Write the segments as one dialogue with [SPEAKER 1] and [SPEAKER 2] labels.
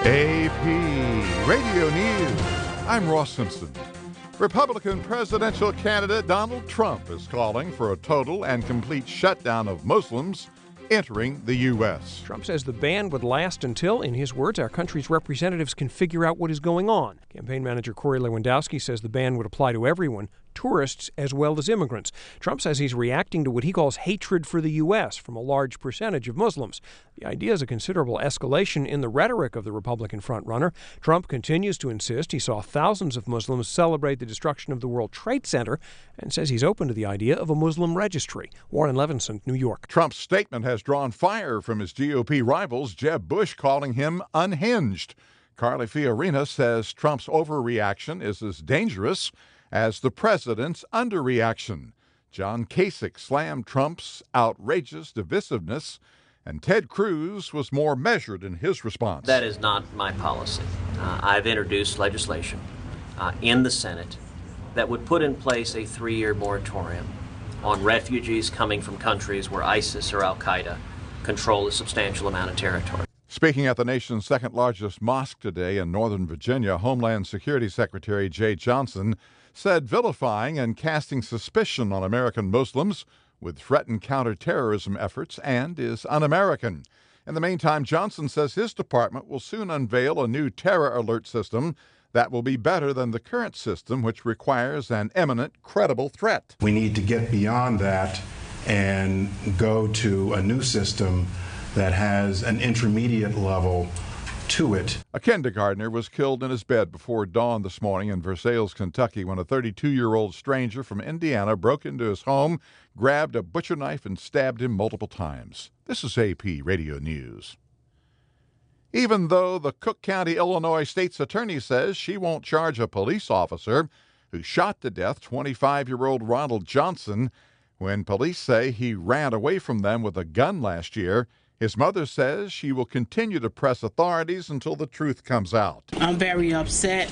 [SPEAKER 1] AP Radio News. I'm Ross Simpson. Republican presidential candidate Donald Trump is calling for a total and complete shutdown of Muslims entering the U.S.
[SPEAKER 2] Trump says the ban would last until, in his words, our country's representatives can figure out what is going on. Campaign manager Corey Lewandowski says the ban would apply to everyone, tourists as well as immigrants. Trump says he's reacting to what he calls hatred for the U.S. from a large percentage of Muslims. The idea is a considerable escalation in the rhetoric of the Republican frontrunner. Trump continues to insist he saw thousands of Muslims celebrate the destruction of the World Trade Center and says he's open to the idea of a Muslim registry. Warren Levinson, New York.
[SPEAKER 1] Trump's statement has drawn fire from his GOP rivals, Jeb Bush calling him unhinged. Carly Fiorina says Trump's overreaction is as dangerous as the president's underreaction. John Kasich slammed Trump's outrageous divisiveness, and Ted Cruz was more measured in his response.
[SPEAKER 3] That is not my policy. I've introduced legislation in the Senate that would put in place a 3-year moratorium on refugees coming from countries where ISIS or Al-Qaeda control a substantial amount of territory.
[SPEAKER 1] Speaking at the nation's second-largest mosque today in Northern Virginia, Homeland Security Secretary Jeh Johnson said vilifying and casting suspicion on American Muslims would threaten counterterrorism efforts and is un-American. In the meantime, Johnson says his department will soon unveil a new terror alert system that will be better than the current system, which requires an imminent, credible threat.
[SPEAKER 4] We need to get beyond that and go to a new system that has an intermediate level to it.
[SPEAKER 1] A kindergartner was killed in his bed before dawn this morning in Versailles, Kentucky, when a 32-year-old stranger from Indiana broke into his home, grabbed a butcher knife, and stabbed him multiple times. This is AP Radio News. Even though the Cook County, Illinois state's attorney says she won't charge a police officer who shot to death 25-year-old Ronald Johnson when police say he ran away from them with a gun last year, his mother says she will continue to press authorities until the truth comes out.
[SPEAKER 5] I'm very upset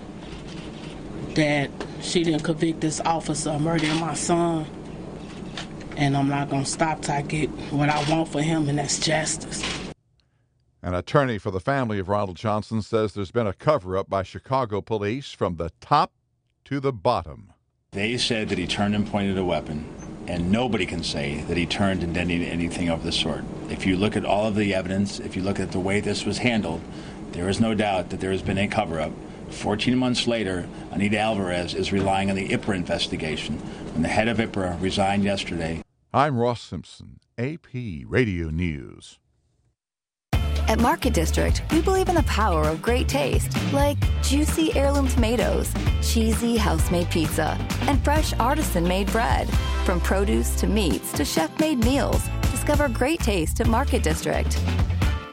[SPEAKER 5] that she didn't convict this officer of murdering my son. And I'm not going to stop till I get what I want for him, and that's justice.
[SPEAKER 1] An attorney for the family of Ronald Johnson says there's been a cover-up by Chicago police from the top to the bottom.
[SPEAKER 6] They said that he turned and pointed a weapon, and nobody can say that he turned and did anything of the sort. If you look at all of the evidence, if you look at the way this was handled, there is no doubt that there has been a cover-up. 14 months later, Anita Alvarez is relying on the IPRA investigation, and the head of IPRA resigned yesterday.
[SPEAKER 1] I'm Ross Simpson, AP Radio News.
[SPEAKER 7] At Market District, we believe in the power of great taste, like juicy heirloom tomatoes, cheesy house-made pizza, and fresh artisan-made bread. From produce to meats to chef-made meals, discover great taste at Market District.